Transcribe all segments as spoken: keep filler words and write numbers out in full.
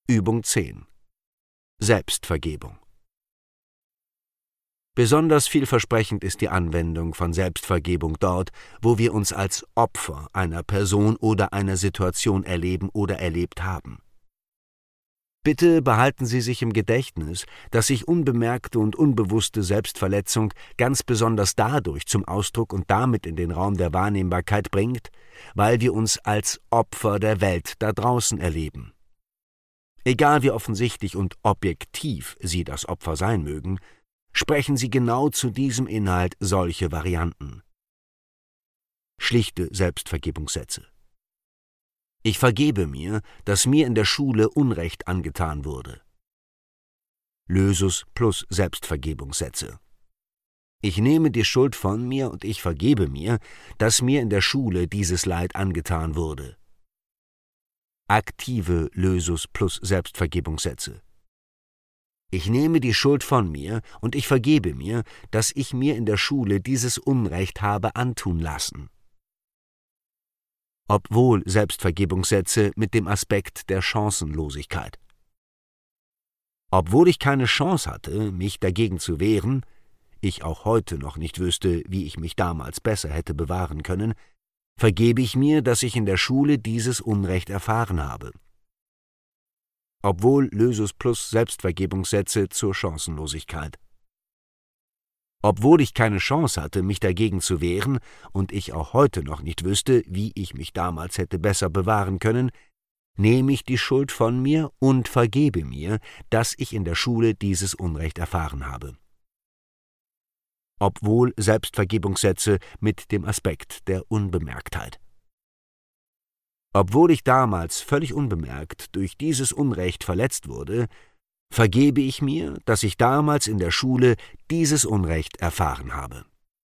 Übung zehn. Selbstvergebung. Besonders vielversprechend ist die Anwendung von Selbstvergebung dort, wo wir uns als Opfer einer Person oder einer Situation erleben oder erlebt haben. Bitte behalten Sie sich im Gedächtnis, dass sich unbemerkte und unbewusste Selbstverletzung ganz besonders dadurch zum Ausdruck und damit in den Raum der Wahrnehmbarkeit bringt, weil wir uns als Opfer der Welt da draußen erleben. Egal wie offensichtlich und objektiv Sie das Opfer sein mögen, sprechen Sie genau zu diesem Inhalt solche Varianten. Schlichte Selbstvergebungssätze. Ich vergebe mir, dass mir in der Schule Unrecht angetan wurde. Lösus plus Selbstvergebungssätze. Ich nehme die Schuld von mir und ich vergebe mir, dass mir in der Schule dieses Leid angetan wurde. Aktive Lösus plus Selbstvergebungssätze. Ich nehme die Schuld von mir und ich vergebe mir, dass ich mir in der Schule dieses Unrecht habe antun lassen. Obwohl Selbstvergebungssätze mit dem Aspekt der Chancenlosigkeit. Obwohl ich keine Chance hatte, mich dagegen zu wehren, ich auch heute noch nicht wüsste, wie ich mich damals besser hätte bewahren können, vergebe ich mir, dass ich in der Schule dieses Unrecht erfahren habe. Obwohl Lösus plus Selbstvergebungssätze zur Chancenlosigkeit. Obwohl ich keine Chance hatte, mich dagegen zu wehren und ich auch heute noch nicht wüsste, wie ich mich damals hätte besser bewahren können, nehme ich die Schuld von mir und vergebe mir, dass ich in der Schule dieses Unrecht erfahren habe. Obwohl Selbstvergebungssätze mit dem Aspekt der Unbemerktheit. Obwohl ich damals völlig unbemerkt durch dieses Unrecht verletzt wurde, vergebe ich mir, dass ich damals in der Schule dieses Unrecht erfahren habe.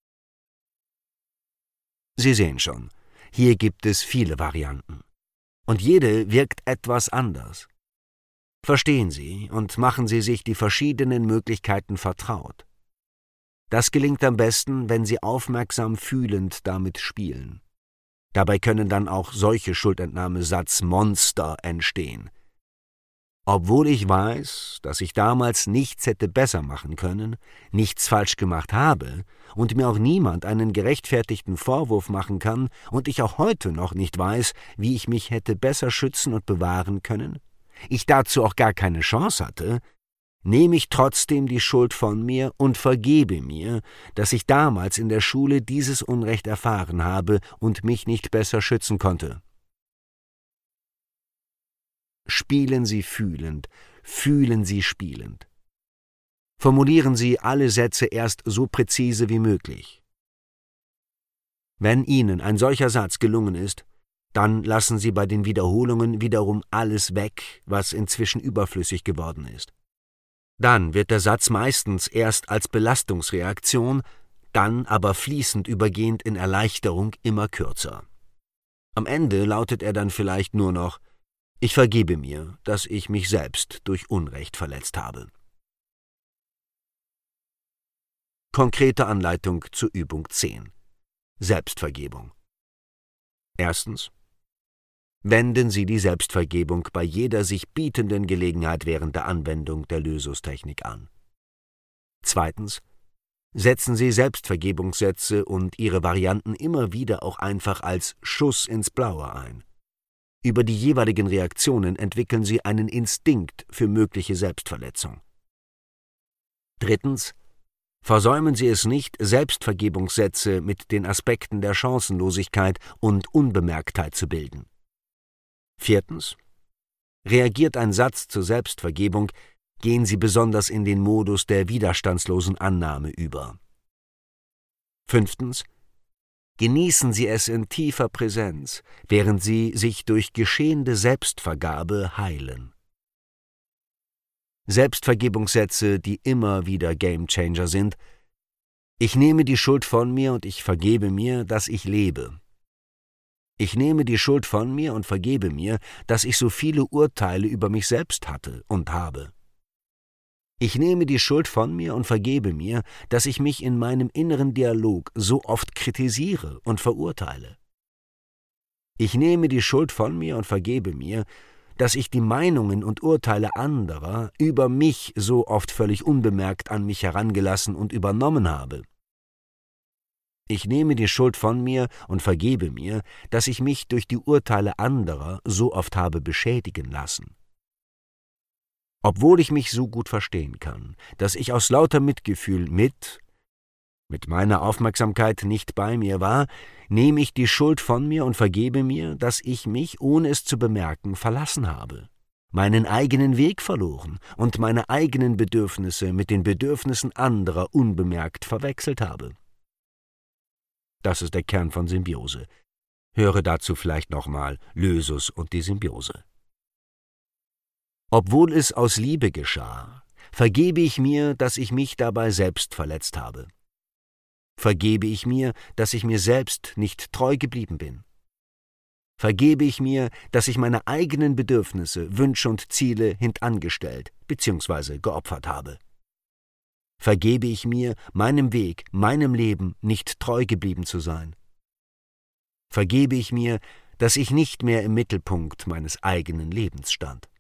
Sie sehen schon, hier gibt es viele Varianten. Und jede wirkt etwas anders. Verstehen Sie und machen Sie sich die verschiedenen Möglichkeiten vertraut. Das gelingt am besten, wenn Sie aufmerksam fühlend damit spielen. Dabei können dann auch solche Schuldentnahmesatzmonster entstehen. Obwohl ich weiß, dass ich damals nichts hätte besser machen können, nichts falsch gemacht habe und mir auch niemand einen gerechtfertigten Vorwurf machen kann und ich auch heute noch nicht weiß, wie ich mich hätte besser schützen und bewahren können, ich dazu auch gar keine Chance hatte, nehme ich trotzdem die Schuld von mir und vergebe mir, dass ich damals in der Schule dieses Unrecht erfahren habe und mich nicht besser schützen konnte. Spielen Sie fühlend, fühlen Sie spielend. Formulieren Sie alle Sätze erst so präzise wie möglich. Wenn Ihnen ein solcher Satz gelungen ist, dann lassen Sie bei den Wiederholungen wiederum alles weg, was inzwischen überflüssig geworden ist. Dann wird der Satz meistens erst als Belastungsreaktion, dann aber fließend übergehend in Erleichterung immer kürzer. Am Ende lautet er dann vielleicht nur noch: Ich vergebe mir, dass ich mich selbst durch Unrecht verletzt habe. Konkrete Anleitung zur Übung zehn. Selbstvergebung. Erstens. Wenden Sie die Selbstvergebung bei jeder sich bietenden Gelegenheit während der Anwendung der Lösustechnik an. Zweitens. Setzen Sie Selbstvergebungssätze und ihre Varianten immer wieder auch einfach als Schuss ins Blaue ein. Über die jeweiligen Reaktionen entwickeln Sie einen Instinkt für mögliche Selbstverletzung. Drittens. Versäumen Sie es nicht, Selbstvergebungssätze mit den Aspekten der Chancenlosigkeit und Unbemerktheit zu bilden. Viertens. Reagiert ein Satz zur Selbstvergebung, gehen Sie besonders in den Modus der widerstandslosen Annahme über. Fünftens. Genießen Sie es in tiefer Präsenz, während Sie sich durch geschehende Selbstvergabe heilen. Selbstvergebungssätze, die immer wieder Gamechanger sind: Ich nehme die Schuld von mir und ich vergebe mir, dass ich lebe. Ich nehme die Schuld von mir und vergebe mir, dass ich so viele Urteile über mich selbst hatte und habe. Ich nehme die Schuld von mir und vergebe mir, dass ich mich in meinem inneren Dialog so oft kritisiere und verurteile. Ich nehme die Schuld von mir und vergebe mir, dass ich die Meinungen und Urteile anderer über mich so oft völlig unbemerkt an mich herangelassen und übernommen habe. Ich nehme die Schuld von mir und vergebe mir, dass ich mich durch die Urteile anderer so oft habe beschädigen lassen. Obwohl ich mich so gut verstehen kann, dass ich aus lauter Mitgefühl mit, mit meiner Aufmerksamkeit nicht bei mir war, nehme ich die Schuld von mir und vergebe mir, dass ich mich, ohne es zu bemerken, verlassen habe, meinen eigenen Weg verloren und meine eigenen Bedürfnisse mit den Bedürfnissen anderer unbemerkt verwechselt habe. Das ist der Kern von Symbiose. Höre dazu vielleicht nochmal Lösus und die Symbiose. Obwohl es aus Liebe geschah, vergebe ich mir, dass ich mich dabei selbst verletzt habe. Vergebe ich mir, dass ich mir selbst nicht treu geblieben bin. Vergebe ich mir, dass ich meine eigenen Bedürfnisse, Wünsche und Ziele hintangestellt bzw. geopfert habe. Vergebe ich mir, meinem Weg, meinem Leben nicht treu geblieben zu sein. Vergebe ich mir, dass ich nicht mehr im Mittelpunkt meines eigenen Lebens stand.